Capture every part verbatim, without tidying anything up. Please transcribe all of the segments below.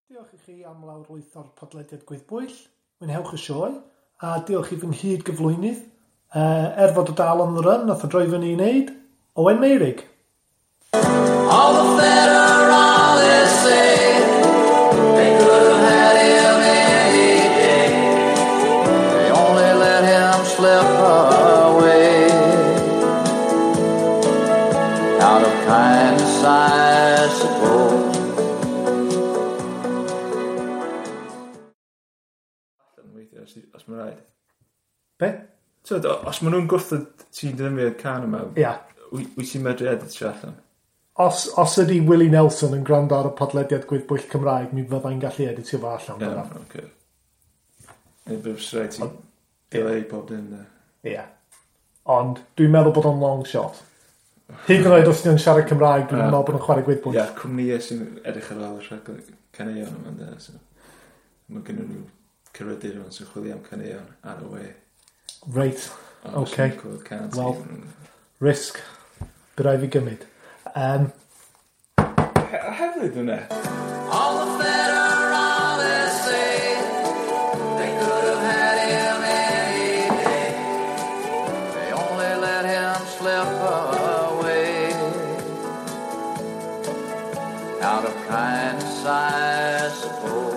Diolch i chi am lawrlwytho'r podlediad Gwyddbwyll. Mwynhewch y sioe. A diolch i fy nghyd gyflwynydd. Uh, er fod o dal on the run, nath o droi fyny i wneud. Owen Meirig. All the federal is saying they could have had him any day. They only let him slip away. Out of kindness, I suppose. Os mae'n rhaid. Be? So, os maen nhw'n gwrthod ti'n dynnu'r can yma, Ia. wyt ti'n medru edrych allan? Os, os ydi Willie Nelson yn gwrando ar y podlediad Gwyddbwyll Cymraeg, mi fyddai'n gallu editio fo allan. Ie, oce. Neu bydd rhaid ti'n delay pob dyn. Ie. Ond dwi'n meddwl bod o'n long shot. Hyd yn oed os ni'n siarad Cymraeg, dwi'n meddwl bod o'n chwarae Gwyddbwyll. Ie, cwmnïau sy'n edrych ar ôl y rhaglen caneuon yma, de. So, mae gen nhw cyryduron sy'n chwilio am caneuon ar y we. Reit, oce. Wel, risg. Bydd rhaid fi gymryd. Um, Hefyd hwnna. All the federalists say they could have had him any day. They only let him slip away. Out of kindness, I suppose.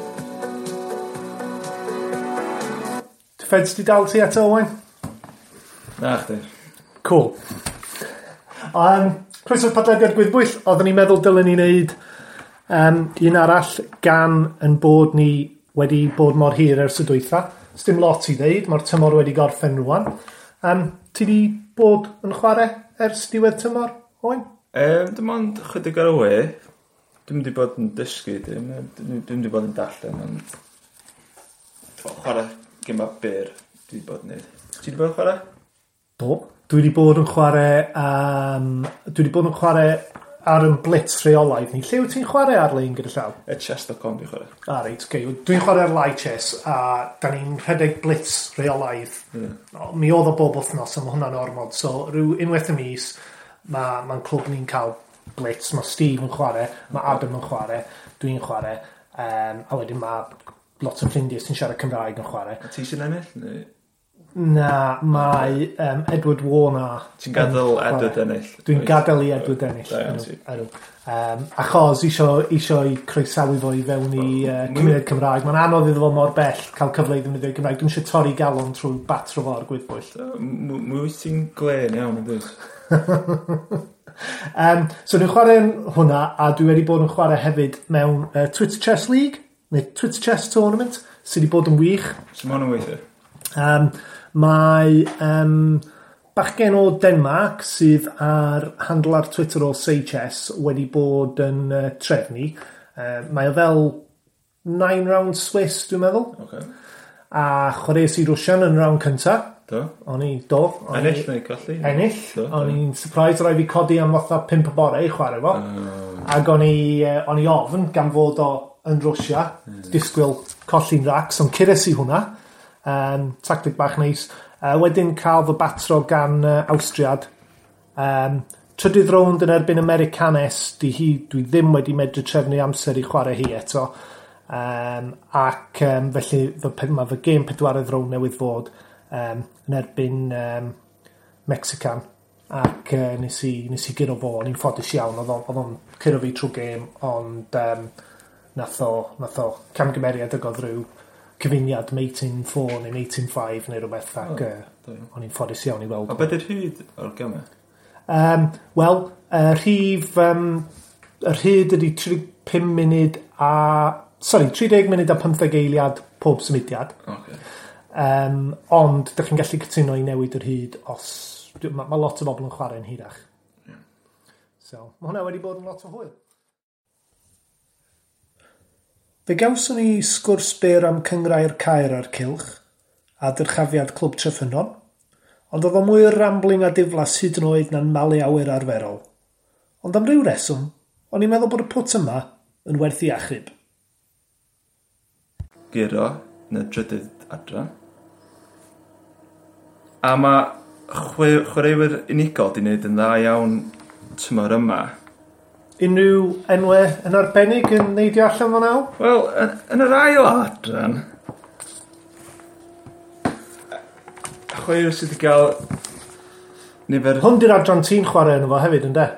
Feds di dal ti eto, Owen? Na, chdi. Cool. Um, Croeso'r podlediad Gwyddbwyll, oeddwn ni'n meddwl dylen ni wneud um, un arall gan yn bod ni wedi bod mor hir ers y dwytha. Sdim lot i ddeud, mae'r tymor wedi gorffen rwan. Um, ti di bod yn chwarae ers diwedd tymor, Owen? Um, dim ond chydig ar y we. Dim wedi bod yn dysgu, dim, dim wedi bod yn darllen, ond chwarae gymau byr dwi wedi bod yn neud. Ti wedi bod yn chwarae? Do. Dwi wedi bod yn chwarae, um, dwi wedi bod yn chwarae ar yn blitz rheolaidd ni. Lle wyt ti'n chwarae ar lein gyda llaw? E chess dot com dwi'n chwarae. A reit, okay. Dwi'n chwarae ar Live Chess a da ni'n rhedeg blitz rheolaidd. Mm. O, mi oedd o bob wythnos a mae hwnna'n ormod. So, rhyw unwaith y mis, mae'n ma clwb ni'n cael blitz. Mae Steve yn chwarae, mae Adam yn chwarae, dwi'n chwarae. Um, a wedyn mae lot o ffrindiau sy'n siarad Cymraeg yn chwarae. A ti sy'n ennill? Neu? Na, mae um, Edward Warner. Ti'n gadael Edward ennill? Dwi'n gadael i Edward ennill. Da iawn ti. Um, achos isio, isio i croesawu fo i fewn i uh, cymuned Cymraeg. Mae'n anodd iddo fo mor bell cael cyfle i ddefnyddio Cymraeg. Dwi'n eisiau torri galon trwy batro fo ar Gwyddbwyll. Mwy wyt ti'n glen iawn yn dweud? um, so dwi'n chwarae hwnna a dwi wedi bod yn chwarae hefyd mewn uh, Twitter Chess League neu Twitter Chess Tournament sydd wedi bod yn wych. Sy'n ma'n yn weithio? Um, Mae um, bachgen o Denmark sydd ar handle ar Twitter o Seychess wedi bod yn uh, trefnu. Uh, mae o fel nine round Swiss, dwi'n meddwl. Okay. A chwaraeus i Rwsian yn round cynta. Do? O'n i, do. Ennill neu colli? Ennill. Do, o'n i'n surprised rai fi codi am fatha pimp o bore i chwarae fo. Uh... Ac o'n i, uh, o'n i ofn gan fod o yn Rwsia. Mm. Disgwyl colli'n racs, ond cures i hwnna. Um, tactic bach neis. Uh, wedyn cael fy batro gan uh, Awstriad. Um, trydydd rownd yn erbyn Americanes, di hi, dwi ddim wedi medru trefnu amser i chwarae hi eto. Um, ac um, felly fy, mae fy gêm pedwaredd rownd newydd fod um, yn erbyn um, Mexican. Ac uh, nes i, nes i gyro fo, o'n i'n ffodus iawn, oedd o'n cyro fi trwy gêm, ond um, nath o, nath o camgymeriad agodd rhyw cyfuniad eighteen four neu eighteen five neu rhywbeth ac oh, uh, o'n i'n ffodus iawn i weld. A beth yw'r hyd o'r gymau? Um, Wel, uh, rhif, um, y rhyd ydy tri deg pum munud a, sorry, tri deg munud a pymtheg eiliad pob symudiad. Okay. Um, ond, dych chi'n gallu cytuno i newid yr hyd os, mae ma lot o bobl yn chwarae'n hydach. Yeah. So, mae hwnna wedi bod yn lot o hwyl. Fe gawson ni sgwrs byr am cyngrau'r Caer a'r Cylch a dyrchafiad clwb Tryffynon, ond oedd o mwy rambling a diflas hyd yn oed na'n malu awyr arferol. Ond am ryw reswm, o'n i'n meddwl bod y pwt yma yn werth i achub. Giro, neu drydydd adra. A mae chwe, chwaraewyr unigol di wneud yn dda iawn tymor yma. unrhyw enwau yn arbennig yn neidio allan fan naw? Wel, yn, yn yr ail adran, chweir sydd wedi cael nifer... Hwn di'r adran ti'n chwarae yn efo hefyd, ynddo?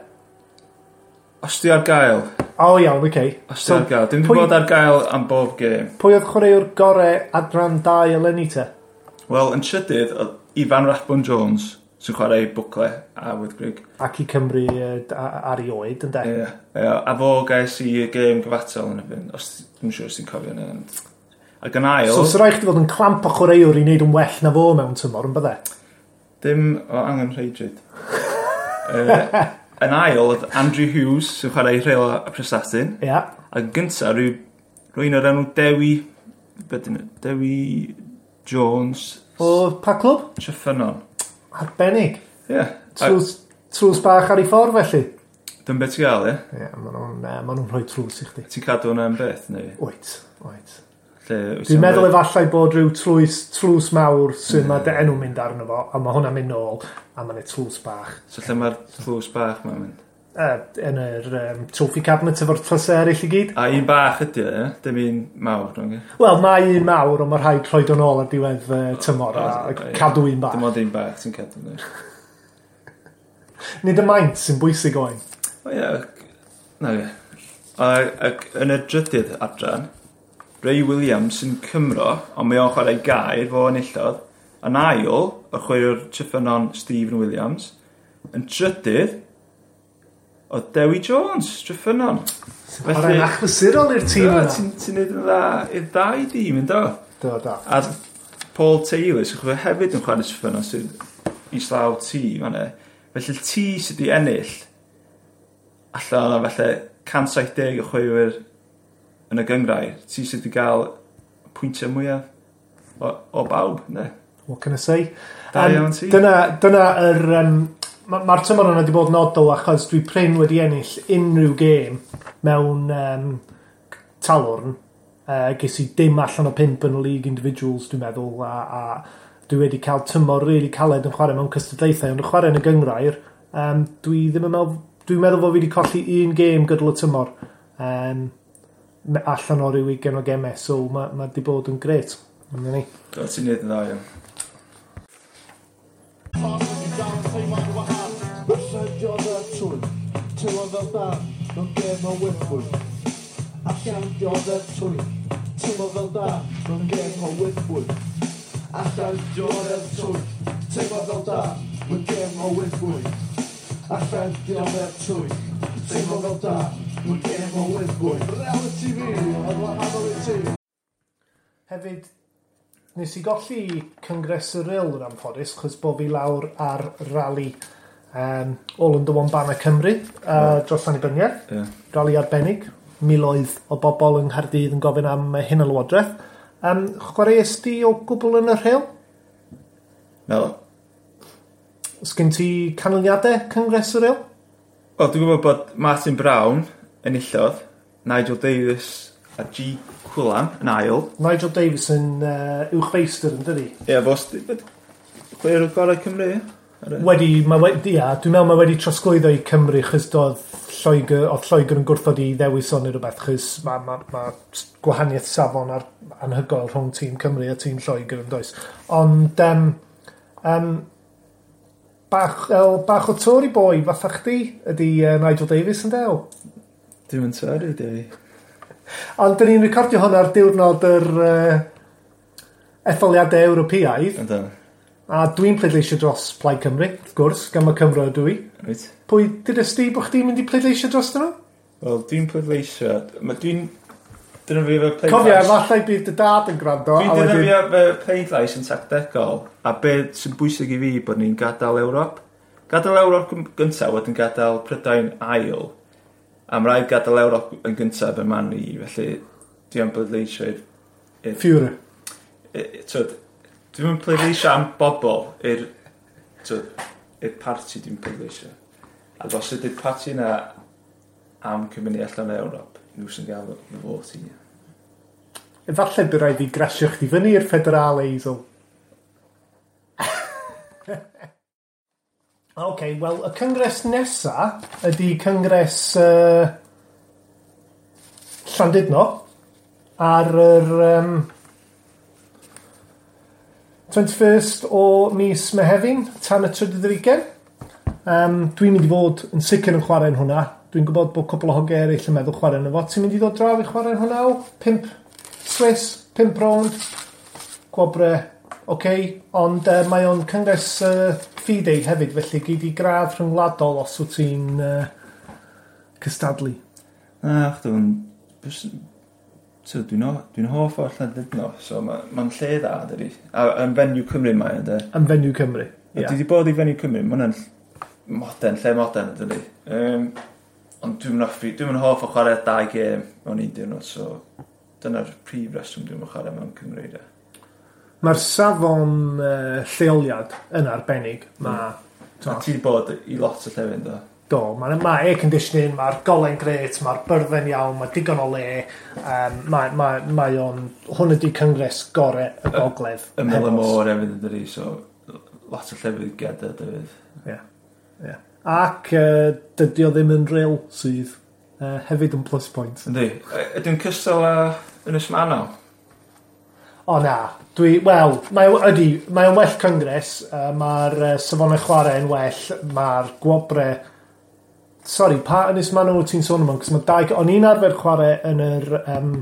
Os di ar gael. O iawn, oce. Okay. Os di ar gael. Dim di bod ar gael am bob gêm. Pwy oedd chwaraewr gorau adran dau eleni te? Wel, yn trydydd, oedd Ifan Rathbone-Jones sy'n chwarae Bwcle a Wyddgrug. Ac i Cymru uh, ar ei oed, ynddo? Ie, ie. A fo gais i gêm gyfatel yn y fynd. Os dwi'n siŵr sy'n cofio yna. Ac yn ail... So, sy'n rhaid chdi fod yn clamp o chwaraewr i wneud yn well na fo mewn tymor, yn bydde? Dim o angen rheidryd. uh, yn ail, oedd Andrew Hughes sy'n chwarae Rheol a Prestatyn. Ia. Yeah. A gyntaf, rhyw rwy'n o'r enw Dewi... Dewi Jones. O pa clwb? Tryffynon. Arbennig. Ie. Yeah. Trws bach ar ei ffordd felly? Dyn beth i gael, ie? Ie, maen nhw'n uh, ma rhoi trws i chdi. Ti'n cadw hwnna yn beth, neu? Oet, oet. Dwi'n meddwl efallai bod rhyw trws, trws mawr sy'n mm. mae dy enw mynd arno fo, a mae hwnna'n mynd nôl, a mae'n ei trws bach. So lle mae'r trws bach mae'n mynd? Uh, yn yr um, trophy cabinet efo'r tlysau eraill i gyd. A un bach ydy, e? Dim un mawr, dwi'n gyd? Wel, mae un mawr, ond mae rhaid rhoi o'n ôl ar diwedd uh, tymor, a oh, cadw un bach. Dim ond un bach sy'n cadw nhw. Nid y maint sy'n bwysig oen. O ie, na ie. Ac yn y drydydd adran, Ray Williams sy'n Cymro, ond mae o'n chwarae gair fo enillodd. Yn ail, o'r chwaraewr Tryffynon Stephen Williams. Yn trydydd, o Dewi Jones, Tryffynon. Chwarae'n achlysurol i'r tîm yna. Ti'n neud yn dda i'r ddau dîm, yn do? Do, do. A Paul Taylor, sy'n chwarae hefyd yn chwarae Tryffynon, sy'n i slaw tîm yna. Felly ti sydd wedi ennill, allan o felly cant saith deg o chwaraewyr yn y gyngrair, ti sydd wedi cael pwyntiau mwyaf o, o bawb, ne? What can I say? Da um, iawn ti. Dyna, dyna yr... Um, Mae'r ma tymor yna wedi bod nodol achos dwi prin wedi ennill unrhyw gêm mewn um, talwrn. Uh, ges i dim allan o pimp yn y League Individuals, dwi'n meddwl, a, a dwi wedi cael tymor really caled yn chwarae mewn cystadlaethau, ond yn chwarae yn y gyngrair, um, dwi ddim yn meddwl, dwi'n meddwl bod fi wedi colli un gêm gydol y tymor um, allan o ryw ugain o gemau, so mae ma wedi bod yn gret. Do, ti'n neud yn dda iawn. Allan dioddef twy, teimlo fel da, mewn gêm o wythbwy. Allan dioddef twy, teimlo fel da, mewn gêm o wythbwy. Allan dioddef twy, teimlo fel da, mewn gêm o wythbwy. Reality fi, oedd wahanol i ti. Hefyd, nes i golli Cyngres y Ril yn anffodus, chos bod fi lawr ar rali um, All Under One Banner Cymru uh, dros Annibyniaeth. Yeah. Rali arbennig. Miloedd o bobl yng Nghaerdydd yn gofyn am hyn y lywodraeth. Um, chwaraeus di o gwbl yn y rheol? No. Os gen ti canlyniadau Cyngres y Ril? O, dwi'n gwybod bod Martin Brown enillodd, Nigel Davies a G. Cwlan yn ail. Nigel Davies yn uh, uwchfeistr yn dydi? Ie, yeah, fos, chwer o gorau Cymru? Wedi, mae wedi, ia, dwi'n meddwl mae wedi trosglwyddo i Cymru chys doedd Lloegr, oedd Lloegr yn gwrthod i ddewis on i rhywbeth, chys mae ma, ma gwahaniaeth safon ar anhygoel rhwng tîm Cymru a tîm Lloegr yn does. Ond, um, um, bach, el, bach o Tory boy, fatha chdi, ydy uh, Nigel Davies yn dew? Dwi'n yn Tory, di. Ond dyn ni'n recordio hwn ar diwrnod yr uh, etholiadau Ewropeaidd. Ynddo. A dwi'n pleidleisio dros Plaid Cymru, wrth gwrs, gan mae Cymru ydw i. Right. Pwy dydys di bod chdi'n mynd i pleidleisio dros dyn nhw? Wel, dwi'n pleidleisio... Dwi'n... Dyna fi efo pleidlais... Cofia, efallai bydd dy dad yn gwrando. Dwi'n dyna fi efo pleidlais yn tactegol, a beth sy'n bwysig i fi bod ni'n gadael Ewrop. Gadael Ewrop gyntaf, wedyn gadael Prydain ail. Am rhaid gadael Ewrop yn gyntaf yn man i, felly dwi'n pleidleisio i'r... Führer. Tyd, dwi'n pleidleisio am bobl i'r... i'r parti dwi'n pleidleisio. A os ydy'r parti yna am cymryd allan o Ewrop, nhw sy'n gael y fot i ni. Efallai bydd rhaid i grasio chdi fyny i'r federal eisel. OK, wel, y cyngres nesa ydy cyngres uh, Llandudno ar yr um, twenty-first o mis Mehefin tan y trydydd ar ugain. Um, dwi'n mynd i fod yn sicr yn chwarae'n hwnna. Dwi'n gwybod bod cwbl o hogiau eraill yn meddwl chwarae'n efo. Ti'n mynd i ddod draw i chwarae'n hwnna o? Pimp Swiss, pimp round, gwobre, OK. Ond uh, mae o'n cyngres uh, ffi-dei hefyd, felly gei di gradd rhyngwladol os wyt ti'n uh, cystadlu. Na, dwi'n... So, dwi'n dwi hoff o'r Llandudno, so mae'n ma lle dda, dydi. A yn fenyw Cymru mae, ydy? Yn fenyw Cymru, ie. Dwi wedi bod i fenyw Cymru, mae hwnna'n modern, lle modern, dydi. Um, ond dwi'n hoffi, dwi'n hoff o chwarae dau gêm mewn un diwrnod, so dyna'r prif reswm dwi'n chwarae mewn Cymru, ydy. Mae'r safon uh, lleoliad yn arbennig. Ma, mm. A ti wedi bod i lot o llefyn, do? Do, mae ma air conditioning, mae'r golen gret, mae'r byrddau'n iawn, mae digon o le, um, mae, mae, mae o'n, hwn ydi cyngres gorau y gogledd. Y Mel y Môr hefyd ydy, so lot o llefydd gyda dyfyd. Ie, ie. Ac uh, dydy o ddim yn ril sydd uh, hefyd yn plus point. Ydy, ydyn cystal uh, yn ysmanaw? O na, dwi, wel, mae ydy, mae o'n well cyngres, uh, mae'r uh, safonau chwarae yn well, mae'r gwobre. Sorry, pa Ynys Manw ti'n sôn yma? Cos mae dau... O'n i'n arfer chwarae yn yr um,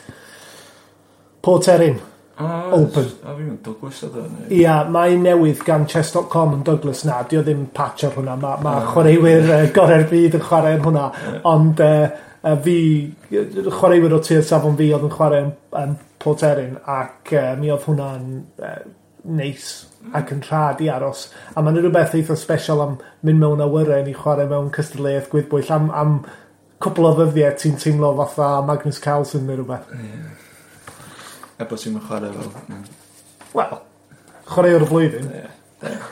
Port Erin oh, Open. A fi'n mynd Douglas o dda. Ia, mae newydd gan chess dot com yn Douglas na. Dio ddim patch ar hwnna. Mae ma oh. chwaraewyr uh, gorau'r byd yn chwarae yn hwnna. Yeah. Ond uh, uh, fi, chwaraewyr o tir safon fi oedd yn chwarae yn, yn Port Erin ac uh, mi oedd hwnna'n uh, neis ac yn rhad i aros. A mae'n rhywbeth eitha special am mynd mewn awyren i chwarae mewn cystadleuaeth gwyddbwyll am, am cwbl o ddyddiau ti'n teimlo fatha Magnus Carlsen neu rhywbeth. Yeah. E bod ti'n chwarae fel... Mm. Wel, chwarae o'r flwyddyn. Yeah.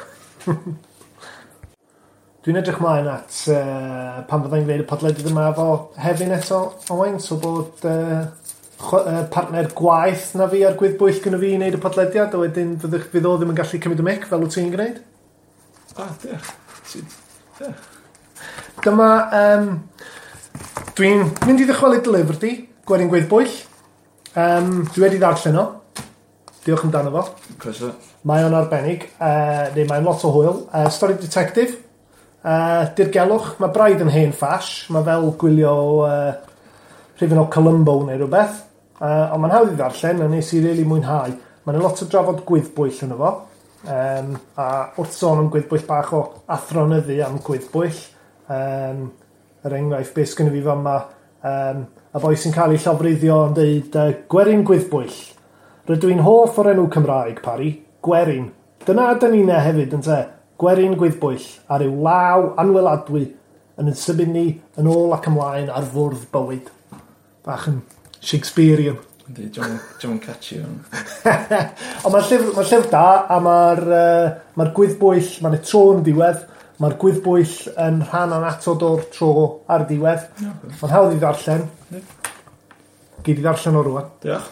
Dwi'n edrych mlaen at uh, pan fyddai'n gwneud y podledydd yma efo Hefin eto, Owain, so bod... Uh, partner gwaith na fi ar gwyddbwyll gyda fi i wneud y podlediad, a wedyn fydd, fydd o ddim yn gallu cymryd y mic fel wyt ti'n gwneud. Ah, diolch. Diolch. Dyma, um, dwi'n mynd i ddychwelu Deliverdy, gwerin gwyddbwyll. Um, dwi wedi ddarllen o. Diolch amdano fo. Croeso. Mae o'n arbennig, uh, neu mae'n lot o hwyl. Uh, Stori detective. Uh, dirgelwch, mae braidd yn hen ffash. Mae fel gwylio uh, rhywun o Columbo neu rhywbeth. Uh, ond mae'n hawdd i ddarllen, a nes i really mwynhau. Mae'n lot o drafod gwyddbwyll yn efo. Um, a wrth sôn am gwyddbwyll bach o athronyddu am gwyddbwyll. Um, yr enghraifft beth sgynnu fi fan yma. Um, a boi sy'n cael ei llofruddio yn dweud uh, gwerin gwyddbwyll. Rydw i'n hoff o'r enw Cymraeg, pari. Gwerin. Dyna dyn ni'n e hefyd yn te. Gwerin gwyddbwyll. Ar yw law anweladwy yn yn symud ni yn ôl ac ymlaen ar fwrdd bywyd. Bach yn Shakespearean. Ydy, John catchy o'n. Ond mae'r llyfr, ma llyfr da, a mae'r uh, ma gwyddbwyll, mae'n tro yn diwedd, mae'r gwyddbwyll yn rhan anatod o'r tro ar diwedd. Okay. Mae'n hawdd i ddarllen. Yeah. Gei di ddarllen o rwan. Diolch.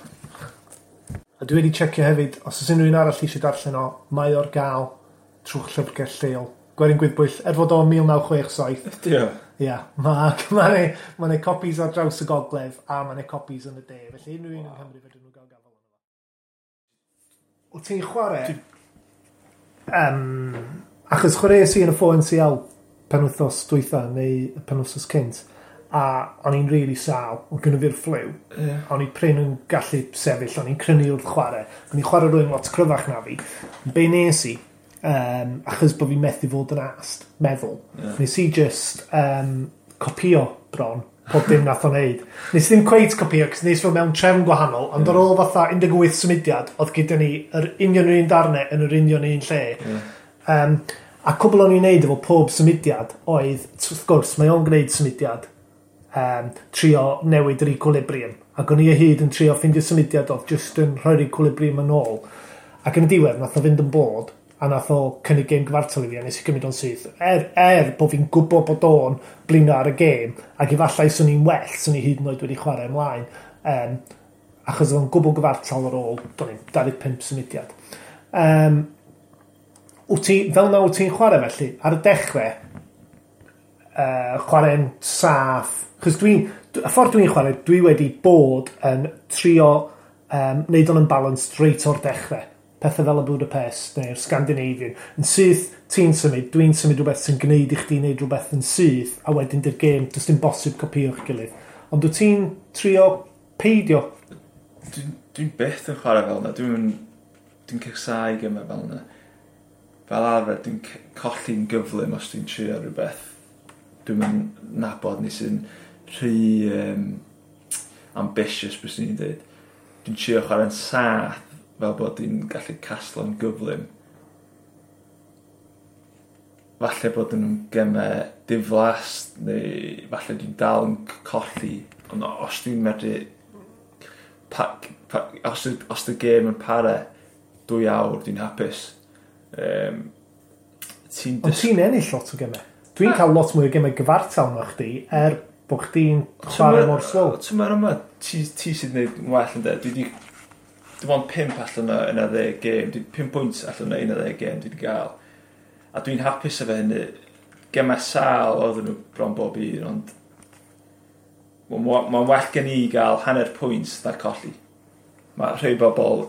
A dwi wedi checio hefyd, os oes unrhyw un arall eisiau darllen o, mae o'r gael trwy'ch llyfrgell lleol. Gwerin gwyddbwyll, er fod o mil naw chwech saith. Diolch. Ia, mae'n ma ma ma copies ar draws y gogledd a mae'n copies yn y de. Felly unrhyw un yn Cymru fedrwn nhw gael gafel yna. Wyt ti'n chwarae? Um, achos chwaraeus i yn y ffôn C L penwythnos dwytha neu penwythnos cynt. A o'n i'n really sal, o'n gynnu fi'r ffliw. Yeah. O'n i prin yn gallu sefyll, o'n i'n crynu wrth chwarae. O'n i'n chwarae rwy'n lot cryfach na fi. Be nes i? Um, achos bod fi'n methu fod yn ast, meddwl. Yeah. Nes i just um, copio bron, pob dim nath o'n neud. Nes i ddim cweith copio, cos nes fel mewn trefn gwahanol, ond yeah. ar ôl fatha un deg wyth symudiad, oedd gyda ni yr union yr un darnau yn yr union un lle. Yeah. Um, a cwbl o'n i'n neud efo pob symudiad oedd, wrth gwrs, mae o'n gwneud symudiad, um, trio newid yr equilibrium. Ac o'n i o hyd yn trio ffindio symudiad oedd just yn rhoi'r equilibrium yn ôl. Ac yn y diwedd, nath o fynd yn bod, a nath o cynnig gêm gyfartal i fi, a nes i gymryd o'n syth. Er, er bod fi'n gwybod bod o'n blino ar y gêm, ac efallai swn i'n well, swn i hyd yn oed wedi chwarae ymlaen, um, achos o'n gwbl gyfartal ar ôl, do'n i'n dau ddeg pump symudiad. Um, wyt ti, fel na wyt ti'n chwarae felly, ar y dechrau, uh, chwarae'n saff, chos dwi'n, y ffordd dwi'n chwarae, dwi wedi bod yn trio um, neud o'n balanced reit o'r dechrau. Pethau fel y Budapest neu'r Scandinavian. Yn syth, ti'n symud, dwi'n symud rhywbeth sy'n gwneud i chdi wneud rhywbeth yn syth, a wedyn dy'r gêm, does dim bosib copio'ch gilydd. Ond wyt ti'n trio peidio? Dwi'n dwi byth yn chwarae fel yna. Dwi'n dwi cysau gymau fel yna. Fel arfer, dwi'n colli'n gyflym os dwi'n trio rhywbeth. Dwi'n nabod ni sy'n rhy um, ambitious, bys ni'n dweud. Dwi'n trio chwarae'n sath, fel bod dwi'n gallu caslo'n gyflym. Falle bod nhw'n gemau diflas, neu falle dwi'n dal yn colli. Ond os dwi'n medru... Pa, pa, os, os y gêm yn pare, dwy awr, dwi'n hapus. Um, ti'n Ond ti'n ennill lot o gemau. Dwi'n cael lot mwy o gemau gyfartal na chdi, er bod chdi'n chwarae mor slow. Ti'n meddwl yma, ti sydd wneud well yn dweud. Dwi wedi... Dwi'n ond pimp allan yna ddeg gêm. Pimp pwynt allan yna ddeg gêm dwi wedi gael. A dwi'n hapus efo hynny. Gemau sal oedd nhw bron bob un, ond mae'n well gen i gael hanner pwynt na colli. Mae rhai bobl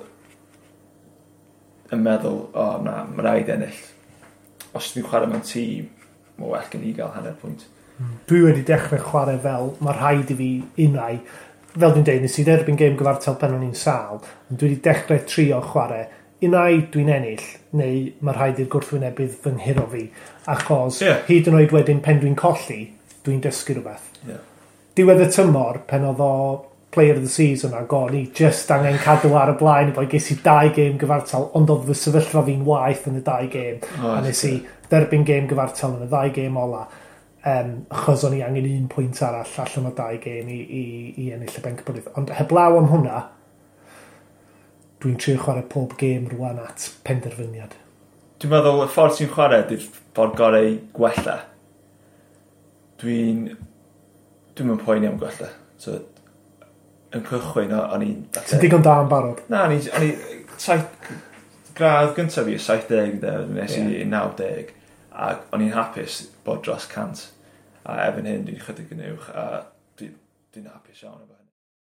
yn meddwl, o oh, na, mae'n rhaid ennill. Os dwi'n chwarae mewn tîm, mae'n well gen i gael hanner pwynt. Dwi wedi dechrau chwarae fel, mae rhaid i fi unau, fel dwi'n dweud, nes i dderbyn gêm gyfartal pen o'n i'n sal, ond dwi wedi dechrau trio chwarae, unau dwi'n ennill, neu mae rhaid i'r gwrthwynebydd fy nghiro fi, achos yeah. hyd yn oed wedyn pen dwi'n colli, dwi'n dysgu rhywbeth. Yeah. Diwedd y tymor, pen oedd o Player of the Season a go, ni just angen cadw ar y blaen, bod ges i dau gêm gyfartal, ond oedd fy sefyllfa fi'n waith yn y dau gêm, oh, a nes i dderbyn gêm gyfartal yn y ddau gêm ola, um, achos o'n i angen un pwynt arall allan o dau gêm i, i, i ennill y bencampwriaeth. Ond heblaw am hwnna, dwi'n trio chwarae pob gêm rwan at penderfyniad. Dwi'n meddwl y ffordd ti'n chwarae di'r ffordd gorau gwella. Dwi'n... Dwi'n mynd poeni am gwella. So, yn cychwyn, o'n i'n... Ti'n digon da yn barod? Na, o'n i'n... Gradd gyntaf fi, saith deg, nes i yeah. naw deg. A o'n i'n hapus bod dros cant. A erbyn hyn, dwi'n chydig yn uwch. A dwi'n dwi hapus iawn efo hynny.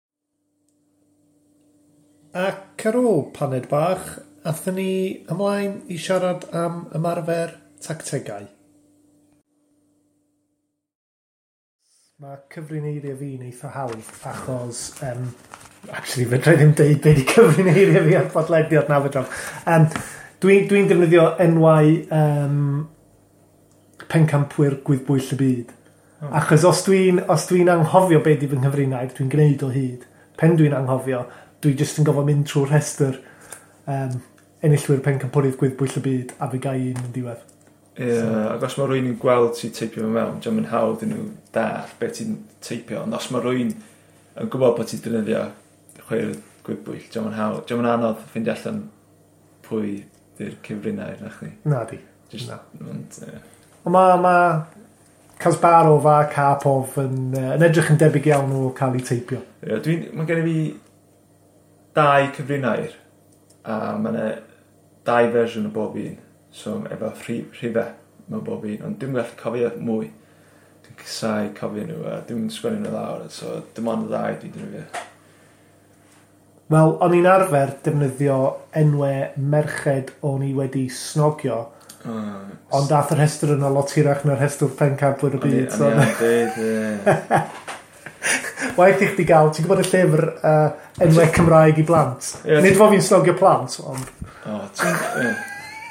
Ac ar ôl paned bach, athyn ni ymlaen i siarad am ymarfer tactegau. Mae cyfrineirio fi'n eitha hawdd, achos, um, actually, fedra i ddim deud beth i cyfrineirio fi ar bodlediad na fedra. Um, Dwi'n dwi defnyddio enwau um, pencampwyr gwyddbwyll y byd. Oh. Achos os dwi'n dwi anghofio beth i fy nghyfrinair, dwi'n gwneud o hyd. Pen dwi'n anghofio, dwi jyst yn gofio mynd trwy'r rhestr um, enillwyr pencampwriaeth gwyddbwyll y byd, a fi gai un yn diwedd. Ie, yeah, so. Ac os mae rwy'n yn gweld ti'n teipio mewn, diolch yn hawdd yn nhw dall beth ti'n teipio, ond os mae rwy'n yn gwybod bod ti'n defnyddio chwarae gwyddbwyll, diolch yn hawdd, diolch yn anodd ffeindio allan pwy di'r cyfrinair na chdi. Na di. Just, na. Ond yeah. mae ma Kasparov a Karpov yn, uh, yn edrych yn debyg iawn o cael ei teipio. Yeah, mae gen i fi dau cyfrinair, a mae yna dau fersiwn o bob un. So, efo rhifau mewn bob un, ond dwi'n gallu cofio mwy. Dwi'n cysau cofio nhw, a dwi'n sgwennu nhw lawr, so dim ond y ddau dwi'n defnyddio. Wel, o'n i'n arfer defnyddio enwau merched o'n i wedi snogio, oh, ond dath yr rhestr yna lot hirach na'r rhestr pencampwyr y byd. O'n i'n dweud, Waith i chdi gael, ti'n gwybod y llyfr uh, enwau Cymraeg i blant? Yeah, nid fo fi'n snogio plant, ond... Oh, ti'n... Yeah.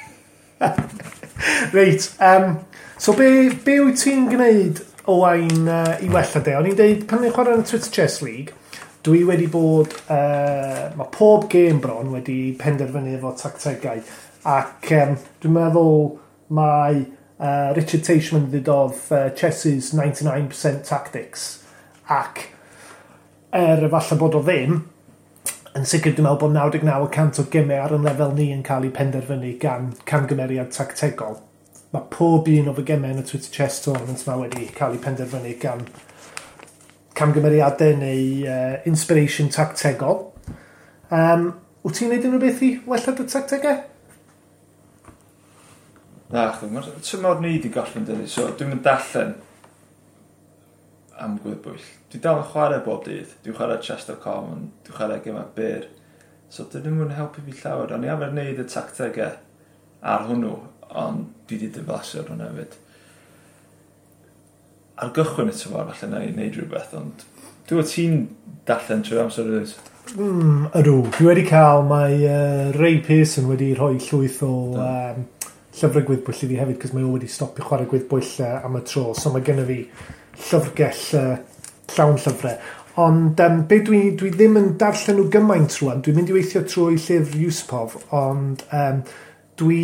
Reit, um, so be, be wyt ti'n gwneud o ein uh, i wella de? O'n i'n dweud, pan ni'n chwarae yn y Twitter Chess League, dwi wedi bod, uh, mae pob gêm bron wedi penderfynu efo tactegau, ac um, dwi'n meddwl mae uh, Richard Teichmann ddidodd uh, Chess's ninety-nine percent Tactics, ac er falle bod o ddim, yn sicr dwi'n meddwl bod ninety nine percent o gemau ar y lefel ni yn cael ei penderfynu gan camgymeriad tactegol. Mae pob un o fy gemau yn y Twitter Chess Tournament yma wedi cael ei penderfynu gan camgymeriadau neu uh, inspiration tactegol. Um, wyt ti'n neud unrhyw beth i wella dy tactegau? Na, chdi, mae'r tymor ni wedi gollwyn dydy, so dwi'n mynd darllen am gwyddbwyll. Dwi dal yn chwarae bob dydd, dwi'n chwarae Chester Common, dwi'n chwarae gemau byr. So dyn nhw'n helpu fi llawer, ond i am er wneud y tactegau ar hwnnw, ond dwi wedi diflasu ar hwnna hefyd. Ar gychwyn y tymor, falle na i wneud rhywbeth, ond dwi'n o ti'n darllen trwy'r amser ydw? Mm, ydw, dwi wedi cael, mae uh, Ray Pearson wedi rhoi llwyth o um, llyfrau gwyddbwyll i fi hefyd, cos mae o wedi stopio chwarae gwyddbwyll uh, am y tro, so mae gen i fi llyfrgell uh, llawn llyfrau. Ond um, be dwi, dwi ddim yn darllen nhw gymaint rwan, dwi'n mynd i weithio trwy llyfr Yusupov, ond um, dwi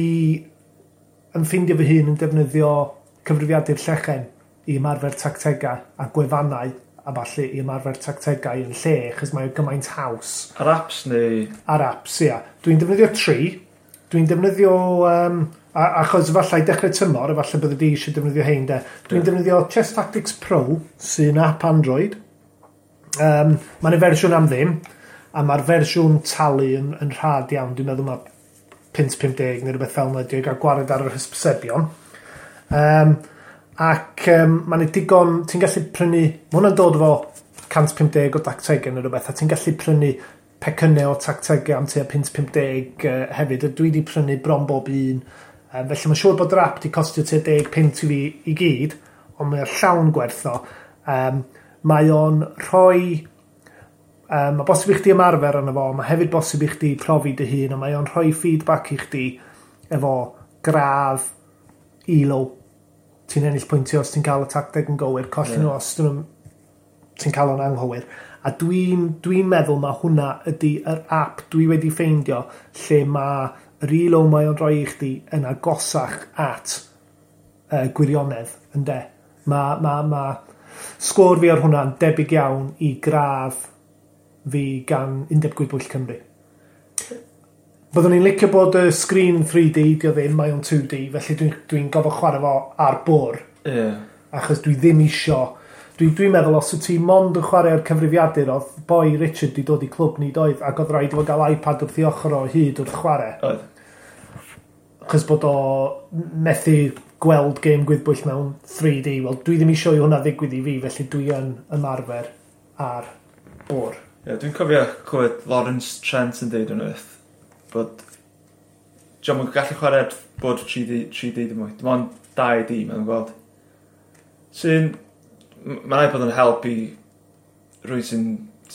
yn ffeindio fy hun yn defnyddio cyfrifiadur llechen i ymarfer tactegau a gwefannau a falle i ymarfer tactegau yn lle, achos mae o gymaint haws. Ar apps neu? Ar apps, ia. Dwi'n defnyddio tri. Dwi'n defnyddio, um, a, achos falle i dechrau tymor, a falle bydde di eisiau defnyddio hein de. Dwi'n yeah. defnyddio Chess Tactics Pro, sy'n app Android. Um, Mae'n y fersiwn am ddim, a mae'r fersiwn talu yn, yn rhad iawn. Dwi'n meddwl mae punt pump deg neu rhywbeth fel yna, dwi'n cael gwared ar yr hysbysebion. Um, ac um, mae'n digon, ti'n gallu prynu, mae hwnna'n dod efo cant pump deg o tactegau neu rhywbeth, a ti'n gallu prynu pecynnau o tactegau am tua punt pump deg uh, hefyd, a dwi wedi prynu bron bob un. Um, felly mae'n siŵr bod yr app wedi costio tua deg punt i fi i gyd, ond mae'n llawn gwertho. Um, mae o'n rhoi, um, mae bosib i chdi ymarfer yna fo, mae hefyd bosib i chdi profi dy hun, a mae o'n rhoi feedback i chdi efo gradd, elo, ti'n ennill pwyntio os ti'n cael y tacteg yn gywir, collin yeah. os ti'n cael o'n anghywir. A dwi'n dwi meddwl mae hwnna ydy yr app dwi wedi ffeindio lle mae yr elo mae o'n rhoi i chdi yn agosach at uh, gwirionedd, ynde. Mae ma, ma, sgôr fi ar hwnna'n debyg iawn i gradd fi gan Undeb Gwyddbwyll Cymru. Byddwn ni'n licio bod y sgrin three D, dio ddim, mae o'n two D, felly dwi'n dwi gofio chwarae fo ar bwr. Yeah. Achos dwi ddim isio... Dwi'n dwi meddwl, os wyt ti mond yn chwarae ar cyfrifiadur, oedd boi Richard di dod i clwb ni doedd, ac oedd rhaid i fo gael iPad wrth i ochr o hyd wrth chwarae. Oedd. Achos bod o methu gweld game gwyddbwyll mewn three D. Wel, dwi ddim isio i hwnna ddigwydd i fi, felly dwi yn ymarfer ar bwr. Yeah, dwi'n cofio clywed Lawrence Trent yn deud yn wyth, bod John yn gallu chwarae bod three D dim mwy. Dim ond dau D, mae'n gweld. Sy'n... Mae'n rhaid bod yn help i rwy'n sy'n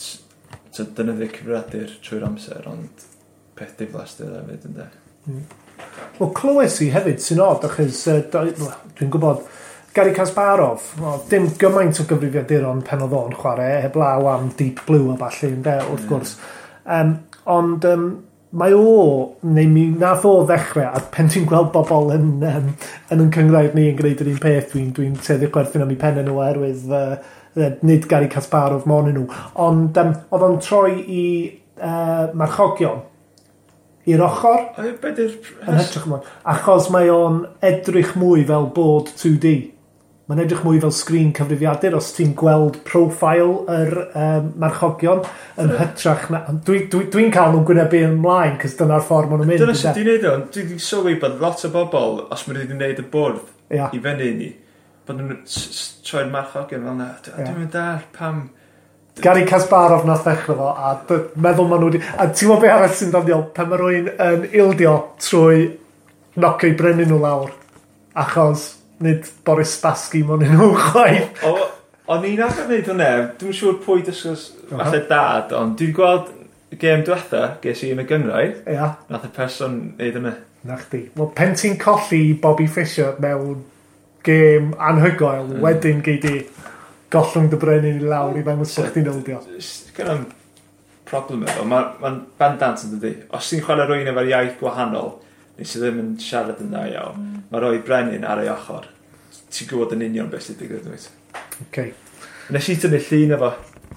dynyddu cyfriadur trwy'r amser, ond peth diflas dydd hefyd, ynddo. Mm. Wel, clywes i hefyd sy'n od, achos uh, dwi'n gwybod, Garry Kasparov, well, dim gymaint o gyfrifiaduron pen oedd o'n chwarae, heblaw am Deep Blue a falle, ynddo, wrth mm. gwrs. Um, ond um, mae o, neu mi nath o ddechrau, a pen ti'n gweld bobl yn, um, yn yn cyngrair ni yn gwneud yr un peth, dwi'n dwi teddu chwerthin am eu pen nhw oherwydd uh, nid Garry Kasparov mon nhw. Ond um, oedd o'n troi i uh, marchogion i'r ochr. O, beth yw'r... Yn hytrach ymlaen. Achos mae o'n edrych mwy fel bod two D. Mae'n edrych mwy fel sgrin cyfrifiadur os ti'n gweld profile yr um, marchogion yn hytrach na... Dwi'n dwi, dwi cael nhw'n gwynebu ymlaen, cos dyna'r ffordd maen nhw'n mynd. Dyna sydd wedi'i wneud o, dwi wedi sylwi bod lot o bobl, os maen nhw wedi wneud y bwrdd yeah. i fyny ni, bod nhw'n troi'r marchogion fel yna. Dwi'n mynd dar, pam... Garry Kasparov nath ddechrau fo, a meddwl maen nhw wedi... A ti'n meddwl beth arall sy'n ddoniol, pan mae rwy'n yn ildio trwy nocio i brynu nhw lawr, achos... Nid Boris Spassky mo'n nhw chwaith. O'n i'n arfer wneud hwnna, dwi'n siŵr pwy dysgos falle dad, ond dwi'n gweld y gêm diwetha, ges i yn y gyngrair, yeah. nath y person wneud hwnna. Na chdi. Wel, pen ti'n colli Bobby Fischer mewn gêm anhygoel, mm. wedyn gei di gollwng dy brenin i lawr i ddangos bod chdi'n ildio. Gyda'n problem efo, mae'n ma bandant yn dydi. Os ti'n chwarae rwy'n efo'r iaith gwahanol, nes i ddim yn siarad yn dda iawn. Mm. Mae rhoi brenin ar ei ochr. Ti'n gwybod yn union beth sydd digwydd dweud. Okay. Nes i tynnu llun efo.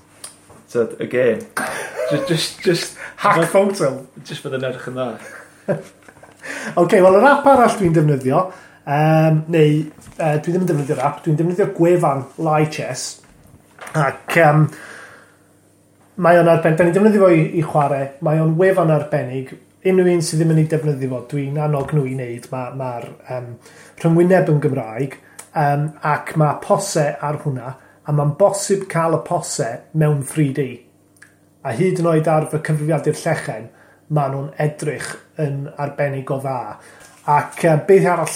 Tyd, y gêm. Just, just, just... Hack photo. Just bod yn edrych yn dda. OK, wel, yr app arall dwi'n defnyddio, um, neu uh, dwi ddim yn defnyddio'r app, dwi'n defnyddio gwefan Lichess. Ac um, mae o'n arbennig, da ni'n defnyddio fo i, i chwarae, mae o'n wefan arbennig, unrhyw un sydd ddim yn ei defnyddio fo, dwi'n annog nhw i wneud. Mae'r ma, um, rhyngwyneb yn Gymraeg, um, ac mae pose ar hwnna, a mae'n bosib cael y pose mewn three D. A hyd yn oed ar fy cyfrifiadur llechen, maen nhw'n edrych yn arbennig o dda. Ac uh, beth arall,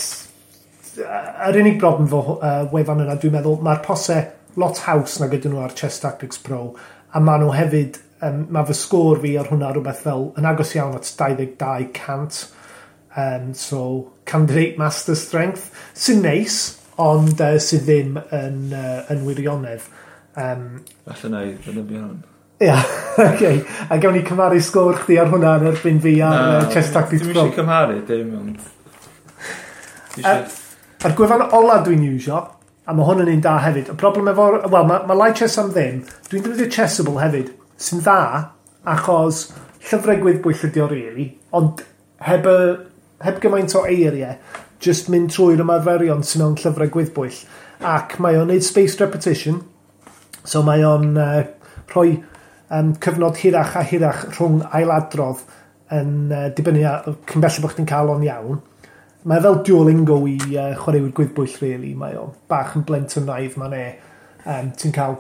yr unig broblem fo uh, wefan yna, dwi'n meddwl, mae'r pose lot haws na gyda nhw ar Chess Tactics Pro, a maen nhw hefyd, um, mae fy sgôr fi ar hwnna rhywbeth fel yn agos iawn at dau ddeg dau cant. Um, so, candidate master strength, sy'n neis, ond uh, sydd ddim yn, uh, yn wirionedd. Um, Falle na i ddynybio hwn. Ia, yeah, okay. A gawn ni cymaru sgôr chdi ar hwnna yn erbyn fi ar no, uh, Chess Tactics Pro. Dwi'n eisiau cymaru, dim ond... Uh, A'r gwefan ola dwi'n iwsio, a mae hwn yn un da hefyd. Y problem efo... Wel, mae, mae Live Chess am ddim. Dwi'n defnyddio Chessable hefyd, sy'n dda, achos llyfrau gwyddbwyll ydi o rili, ond heb, y, heb gymaint o eiriau, just mynd trwy'r ymarferion sy'n mewn llyfrau gwyddbwyll. Ac mae o'n neud spaced repetition, so mae o'n uh, rhoi um, cyfnod hirach a hirach rhwng ailadrodd yn uh, dibynnu a cyn belled bod chdi'n cael o'n iawn. Mae fel Duolingo i uh, chwaraewyr gwyddbwyll, really. Mae o bach yn blentynnaidd, mae'n e. Um, ti'n cael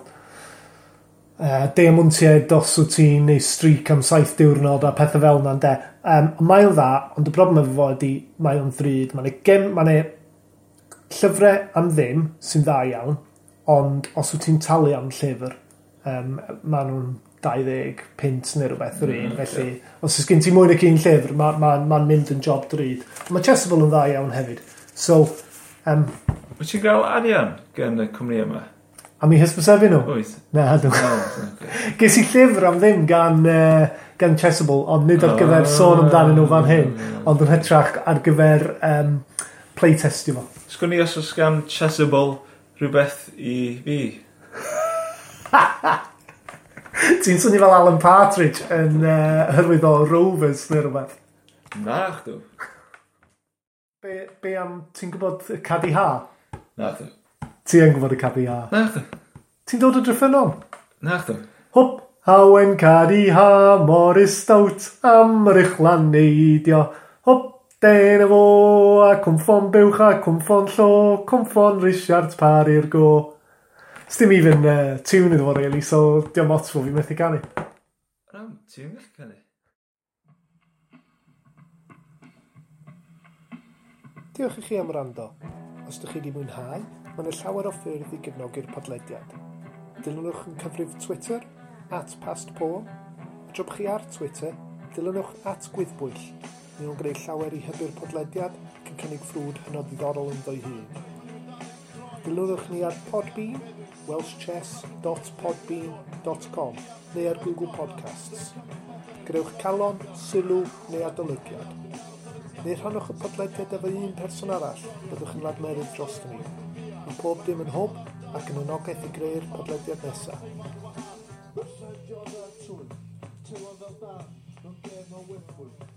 uh, deamontiau dos o ti'n neu streak am saith diwrnod a pethau fel yna'n de. Um, mae o'n dda, ond y problem efo fo ydi mae o'n ddrud. Mae'n e, gem, mae'n e llyfrau am ddim sy'n dda iawn, ond os wyt ti'n talu am llyfr, um, mae nhw'n dau ddeg pint neu rhywbeth yr un, felly os ys gen ti mwy nag un llyfr, mae'n ma, ma mynd yn job drud. Mae Chessable yn dda iawn hefyd. So, um, wyt ti'n gael arian gan y cwmni yma? Am i hysbysefu nhw? Wyt. Na, dwi'n. Oh, okay. Ges i llyfr am ddim gan, uh, gan Chessable, ond nid ar gyfer sôn amdanyn nhw fan hyn, ond yn hytrach ar gyfer um, playtestio fo. Sgwn i os oes gan Chessable rhywbeth i fi? Ti'n swnio fel Alan Partridge yn uh, hyrwydd o Rovers neu rhywbeth? Na, chdw. Be, be am, ti'n gwybod y Cadi Ha? Na, chdw. Ti yn gwybod y Cadi Ha? Na, chdw. Ti'n dod o Dryffynon? Na, chdw. Hwp, hawen Cadi Ha, Morris Stout, am yr uchlan neidio. Hwp, den efo, a cwmffon buwch a cwmffon llo, cwmffon Richard Parry'r go. Sdim even uh, tune iddo fo, really, so diolch mots fo fi methu canu. Ram, ti'n gallu canu? Diolch i chi am rando. Os ydych chi wedi mwynhau, mae yna llawer o ffyrdd i gefnogi'r podlediad. Dilynwch yn cyfrif Twitter, at pastporn. Drwch chi ar Twitter, dilynwch at gwyddbwyll. Mae nhw'n gwneud llawer i hybu'r podlediad ac yn cynnig ffrwd hynod ddiddorol yn ddwy hun. Dilynwch ni ar Podbean, welshchess dot podbean dot com neu ar Google Podcasts. Grewch calon, sylw neu adolygiad. Neu rhannwch y podlediad efo un person arall, byddwch yn ladmerydd dros ni. Mae pob dim yn hwb ac yn anogaeth i greu'r podlediad nesaf. Fysa Jordan Tŵn, tywa fel da, mewn gem o Wimbledon.